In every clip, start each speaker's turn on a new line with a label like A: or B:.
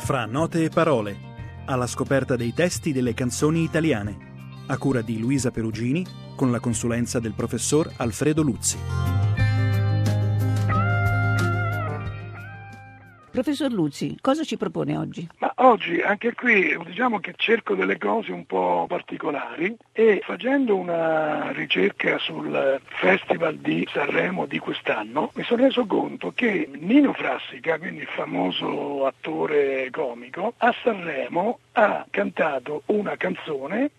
A: Fra note e parole, alla scoperta dei testi delle canzoni italiane, a cura di Luisa Perugini, con la consulenza del professor Alfredo Luzzi.
B: Professor Luzzi, cosa ci propone oggi?
C: Ma oggi anche qui diciamo che cerco delle cose un po' particolari e facendo una ricerca sul Festival di Sanremo di quest'anno mi sono reso conto che Nino Frassica, quindi il famoso attore comico, a Sanremo ha cantato una canzone,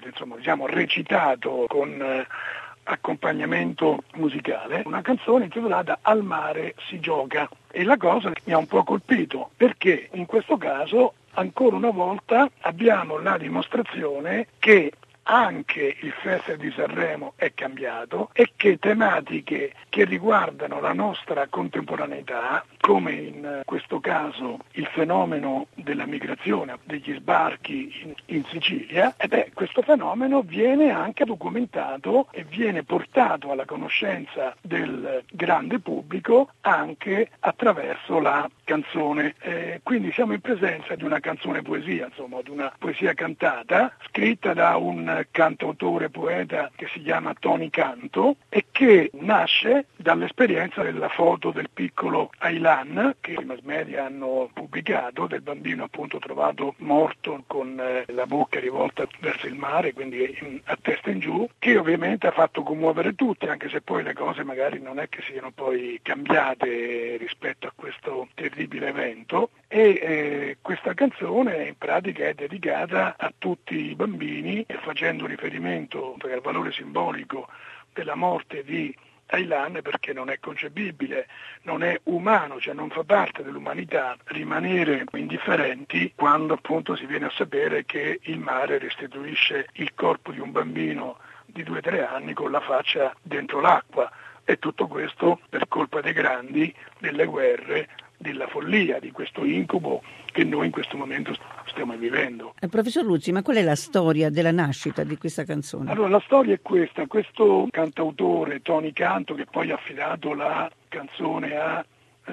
C: recitato con accompagnamento musicale, una canzone intitolata Al mare si gioca. E la cosa mi ha un po' colpito, perché in questo caso ancora una volta abbiamo la dimostrazione che anche il Festival di Sanremo è cambiato e che tematiche che riguardano la nostra contemporaneità, come in questo caso il fenomeno della migrazione, degli sbarchi in Sicilia, questo fenomeno viene anche documentato e viene portato alla conoscenza del grande pubblico anche attraverso la canzone. Quindi siamo in presenza di una canzone poesia, di una poesia cantata, scritta da un cantautore poeta che si chiama Tony Canto e che nasce dall'esperienza della foto del piccolo Aylan che i mass media hanno pubblicato, del bambino appunto trovato morto con la bocca rivolta verso il mare, quindi a testa in giù, che ovviamente ha fatto commuovere tutti, anche se poi le cose magari non è che siano poi cambiate rispetto a questo terribile evento. E questa canzone in pratica è dedicata a tutti i bambini, facendo riferimento al valore simbolico della morte di Aylan, perché non è concepibile, non è umano, cioè non fa parte dell'umanità rimanere indifferenti quando appunto si viene a sapere che il mare restituisce il corpo di un bambino di 2-3 anni con la faccia dentro l'acqua. E tutto questo per colpa dei grandi, delle guerre, della follia, di questo incubo che noi in questo momento stiamo vivendo.
B: Professor Luzzi, ma qual è la storia della nascita di questa canzone?
C: Allora, la storia è questa: questo cantautore Tony Canto, che poi ha affidato la canzone a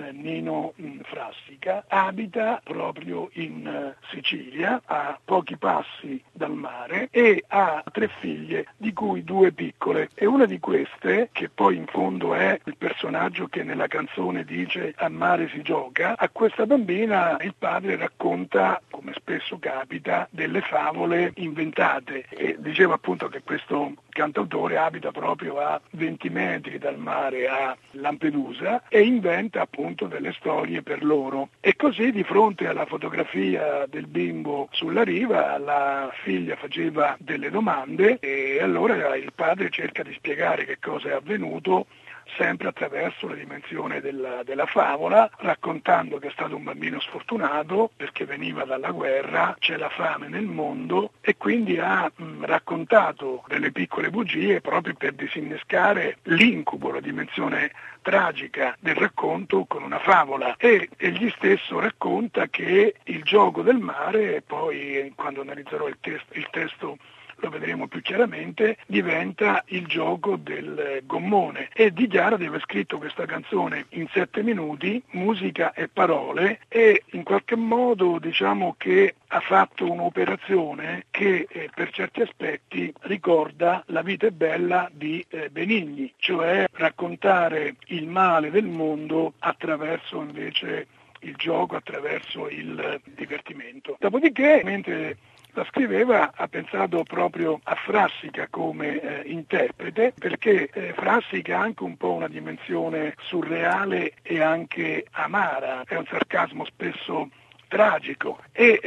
C: Nino Frassica, abita proprio in Sicilia, a pochi passi dal mare, e ha 3 figlie, di cui 2 piccole, e una di queste, che poi in fondo è il personaggio che nella canzone dice al mare si gioca, a questa bambina il padre racconta, come spesso capita, delle favole inventate, e diceva appunto che questo cantautore abita proprio a 20 metri dal mare a Lampedusa e inventa appunto delle storie per loro. E così, di fronte alla fotografia del bimbo sulla riva, la figlia faceva delle domande e allora il padre cerca di spiegare che cosa è avvenuto, sempre attraverso la dimensione della favola, raccontando che è stato un bambino sfortunato perché veniva dalla guerra, c'è la fame nel mondo, e quindi ha raccontato delle piccole bugie proprio per disinnescare l'incubo, la dimensione tragica del racconto con una favola. E egli stesso racconta che il gioco del mare, poi quando analizzerò il testo lo vedremo più chiaramente, diventa il gioco del gommone, e dichiara di aver scritto questa canzone in 7 minuti, musica e parole, e in qualche modo diciamo che ha fatto un'operazione che per certi aspetti ricorda La vita è bella di Benigni, cioè raccontare il male del mondo attraverso invece il gioco, attraverso il divertimento. Dopodiché, mentre la scriveva, ha pensato proprio a Frassica come interprete, perché Frassica ha anche un po' una dimensione surreale e anche amara, è un sarcasmo spesso tragico,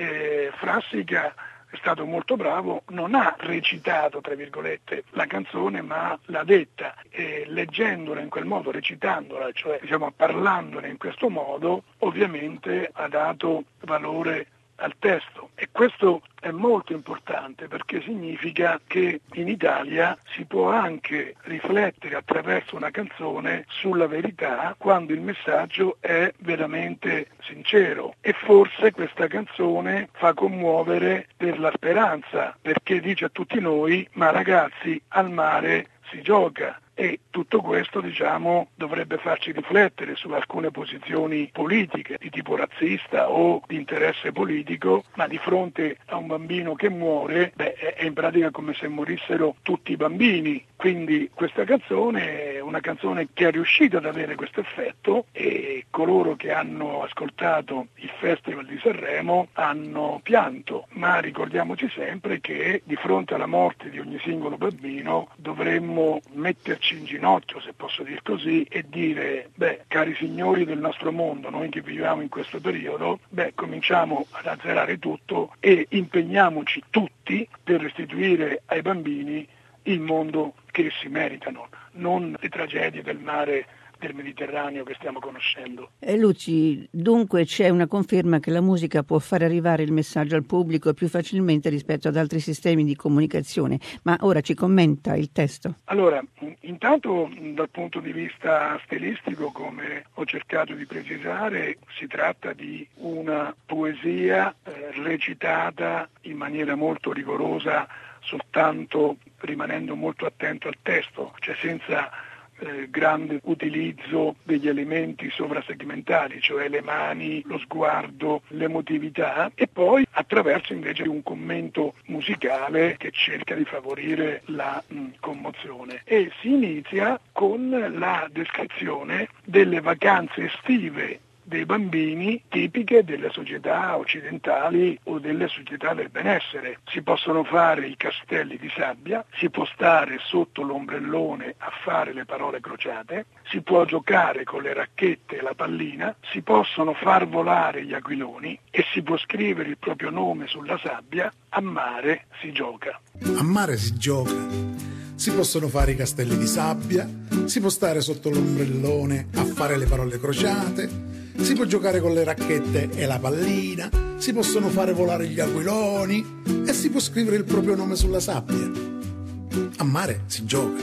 C: e Frassica è stato molto bravo, non ha recitato, tra virgolette, la canzone, ma l'ha detta, e leggendola in quel modo, recitandola, cioè parlandone in questo modo, ovviamente ha dato valore al testo. E questo è molto importante, perché significa che in Italia si può anche riflettere attraverso una canzone sulla verità quando il messaggio è veramente sincero. E forse questa canzone fa commuovere per la speranza, perché dice a tutti noi: ma ragazzi, al mare si gioca. E tutto questo, dovrebbe farci riflettere su alcune posizioni politiche di tipo razzista o di interesse politico, ma di fronte a un bambino che muore, è in pratica come se morissero tutti i bambini. Quindi questa canzone è una canzone che è riuscita ad avere questo effetto, e coloro che hanno ascoltato il Festival di Sanremo hanno pianto, ma ricordiamoci sempre che di fronte alla morte di ogni singolo bambino dovremmo metterci in ginocchio, se posso dir così, e dire, cari signori del nostro mondo, noi che viviamo in questo periodo, cominciamo ad azzerare tutto e impegniamoci tutti per restituire ai bambini il mondo che essi meritano, non le tragedie del mare del Mediterraneo che stiamo conoscendo.
B: Luci, dunque c'è una conferma che la musica può far arrivare il messaggio al pubblico più facilmente rispetto ad altri sistemi di comunicazione, ma ora ci commenta il testo.
C: Allora, intanto dal punto di vista stilistico, come ho cercato di precisare, si tratta di una poesia recitata in maniera molto rigorosa, soltanto rimanendo molto attento al testo, cioè senza grande utilizzo degli elementi sovrasegmentali, cioè le mani, lo sguardo, l'emotività, e poi attraverso invece un commento musicale che cerca di favorire la commozione. E si inizia con la descrizione delle vacanze estive dei bambini tipiche delle società occidentali o delle società del benessere. Si possono fare i castelli di sabbia, si può stare sotto l'ombrellone a fare le parole crociate, si può giocare con le racchette e la pallina, si possono far volare gli aquiloni e si può scrivere il proprio nome sulla sabbia. A mare si gioca.
D: A mare si gioca. Si possono fare i castelli di sabbia, si può stare sotto l'ombrellone a fare le parole crociate, si può giocare con le racchette e la pallina, si possono fare volare gli aquiloni e si può scrivere il proprio nome sulla sabbia. A mare si gioca.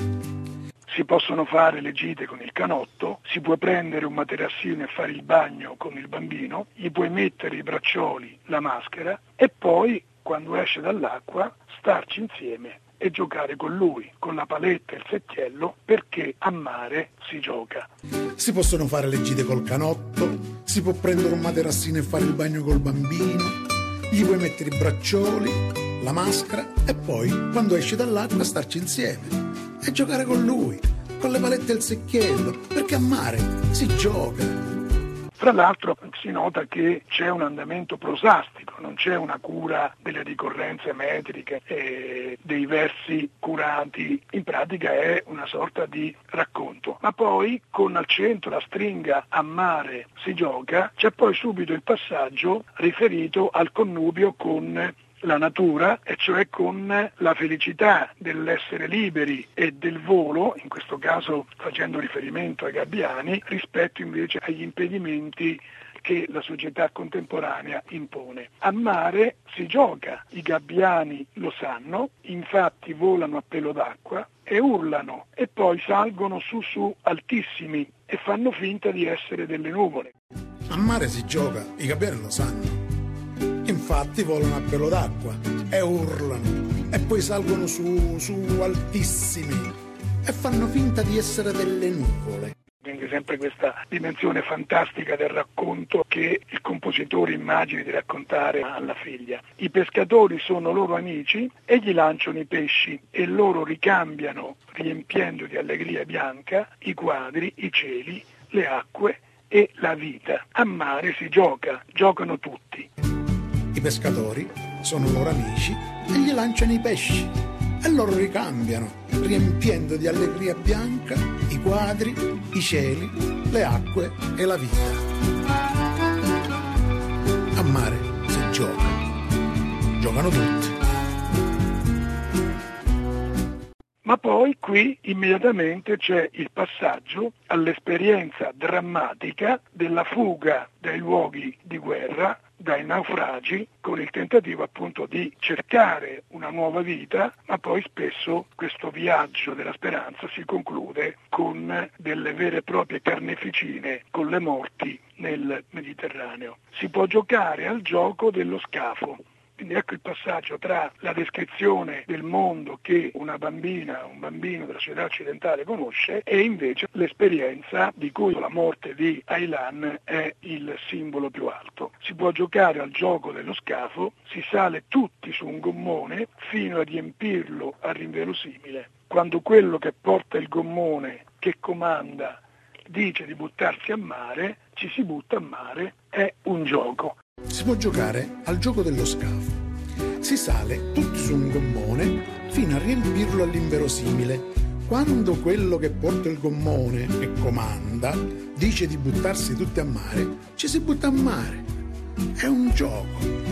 C: Si possono fare le gite con il canotto, si può prendere un materassino e fare il bagno con il bambino, gli puoi mettere i braccioli, la maschera e poi, quando esce dall'acqua, starci insieme e giocare con lui, con la paletta e il secchiello, perché a mare si gioca.
D: Si possono fare le gite col canotto, si può prendere un materassino e fare il bagno col bambino, gli puoi mettere i braccioli, la maschera e poi, quando esci dall'acqua, starci insieme e giocare con lui, con le palette e il secchiello, perché a mare si gioca.
C: Fra l'altro si nota che c'è un andamento prosastico, non c'è una cura delle ricorrenze metriche e dei versi curati, in pratica è una sorta di racconto. Ma poi con al centro la stringa a mare si gioca, c'è poi subito il passaggio riferito al connubio con la natura, e cioè con la felicità dell'essere liberi e del volo, in questo caso facendo riferimento ai gabbiani, rispetto invece agli impedimenti che la società contemporanea impone. A mare si gioca, i gabbiani lo sanno, infatti volano a pelo d'acqua e urlano e poi salgono su altissimi e fanno finta di essere delle nuvole.
D: A mare si gioca, i gabbiani lo sanno. Infatti volano a pelo d'acqua e urlano e poi salgono su altissimi e fanno finta di essere delle nuvole.
C: Quindi sempre questa dimensione fantastica del racconto che il compositore immagina di raccontare alla figlia. I pescatori sono loro amici e gli lanciano i pesci e loro ricambiano, riempiendo di allegria bianca, i quadri, i cieli, le acque e la vita. A mare si gioca, giocano tutti.
D: I pescatori sono loro amici e gli lanciano i pesci e loro ricambiano, riempiendo di allegria bianca i quadri, i cieli, le acque e la vita. A mare si gioca, giocano tutti.
C: Ma poi qui immediatamente c'è il passaggio all'esperienza drammatica della fuga dai luoghi di guerra, dai naufragi, con il tentativo appunto di cercare una nuova vita, ma poi spesso questo viaggio della speranza si conclude con delle vere e proprie carneficine con le morti nel Mediterraneo. Si può giocare al gioco dello scafo, Quindi ecco il passaggio tra la descrizione del mondo che una bambina, un bambino della società occidentale conosce e invece l'esperienza di cui la morte di Aylan è il simbolo più alto. Si può giocare al gioco dello scafo, si sale tutti su un gommone fino a riempirlo all'inverosimile. Quando quello che porta il gommone, che comanda, dice di buttarsi a mare, ci si butta a mare, è un gioco.
D: Si può giocare al gioco dello scafo. Si sale tutti su un gommone fino a riempirlo all'inverosimile. Quando quello che porta il gommone, che comanda, dice di buttarsi tutti a mare, ci si butta a mare. È un gioco.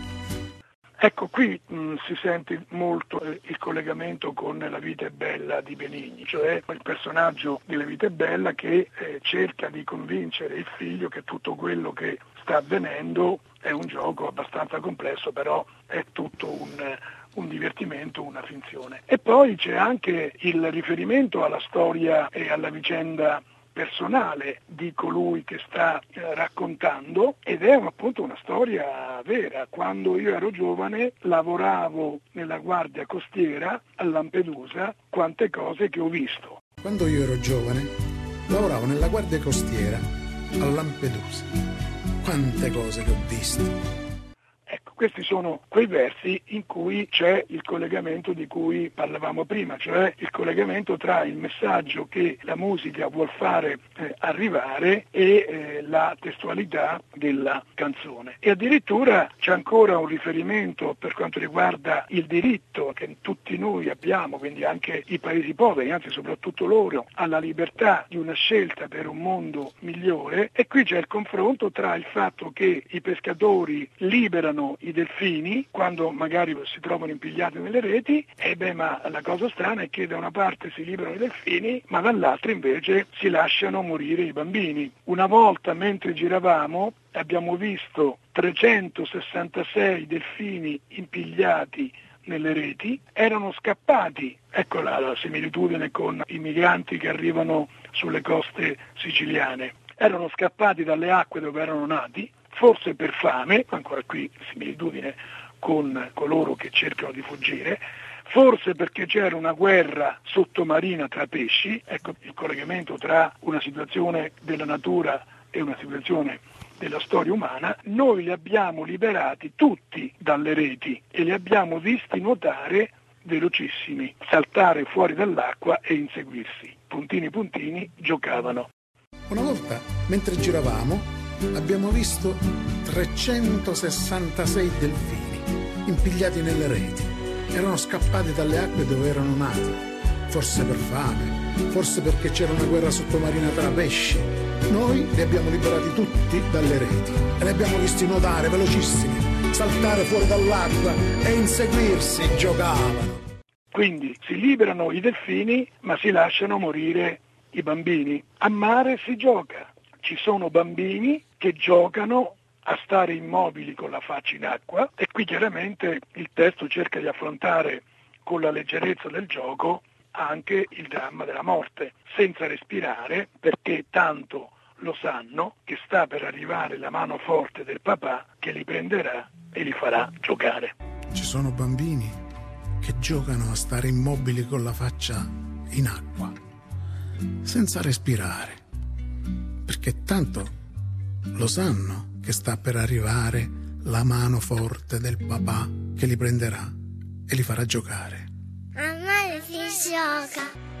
C: Ecco, qui si sente molto il collegamento con La vita è bella di Benigni, cioè il personaggio di La vita è bella che cerca di convincere il figlio che tutto quello che sta avvenendo è un gioco abbastanza complesso, però è tutto un divertimento, una finzione. E poi c'è anche il riferimento alla storia e alla vicenda personale di colui che sta raccontando, ed è appunto una storia vera. Quando io ero giovane lavoravo nella guardia costiera a Lampedusa, quante cose che ho visto.
D: Quando io ero giovane lavoravo nella guardia costiera a Lampedusa, quante cose che ho visto.
C: Ecco, questi sono quei versi in cui c'è il collegamento di cui parlavamo prima, cioè il collegamento tra il messaggio che la musica vuol fare arrivare e la testualità della canzone. E addirittura c'è ancora un riferimento per quanto riguarda il diritto che tutti noi abbiamo, quindi anche i paesi poveri, anzi soprattutto loro, alla libertà di una scelta per un mondo migliore. E qui c'è il confronto tra il fatto che i pescatori liberano i delfini quando magari si trovano impigliati nelle reti, ma la cosa strana è che da una parte si liberano i delfini, ma dall'altra invece si lasciano morire i bambini. Una volta mentre giravamo abbiamo visto 366 delfini impigliati nelle reti, erano scappati. Ecco la similitudine con i migranti che arrivano sulle coste siciliane. Erano scappati dalle acque dove erano nati, forse per fame, ancora qui similitudine con coloro che cercano di fuggire, forse perché c'era una guerra sottomarina tra pesci. Ecco il collegamento tra una situazione della natura e una situazione della storia umana. Noi li abbiamo liberati tutti dalle reti e li abbiamo visti nuotare velocissimi, saltare fuori dall'acqua e inseguirsi. Puntini puntini giocavano.
D: Una volta, mentre giravamo, abbiamo visto 366 delfini impigliati nelle reti. Erano scappati dalle acque dove erano nati, forse per fame, forse perché c'era una guerra sottomarina tra pesci. Noi li abbiamo liberati tutti dalle reti e li abbiamo visti nuotare velocissimi, saltare fuori dall'acqua e inseguirsi. Giocavano.
C: Quindi si liberano i delfini, ma si lasciano morire i bambini. A mare si gioca. Ci sono bambini che giocano a stare immobili con la faccia in acqua, e qui chiaramente il testo cerca di affrontare con la leggerezza del gioco anche il dramma della morte, senza respirare, perché tanto lo sanno che sta per arrivare la mano forte del papà che li prenderà e li farà giocare.
D: Ci sono bambini che giocano a stare immobili con la faccia in acqua, senza respirare, perché tanto lo sanno che sta per arrivare la mano forte del papà che li prenderà e li farà giocare.
E: A mare si gioca.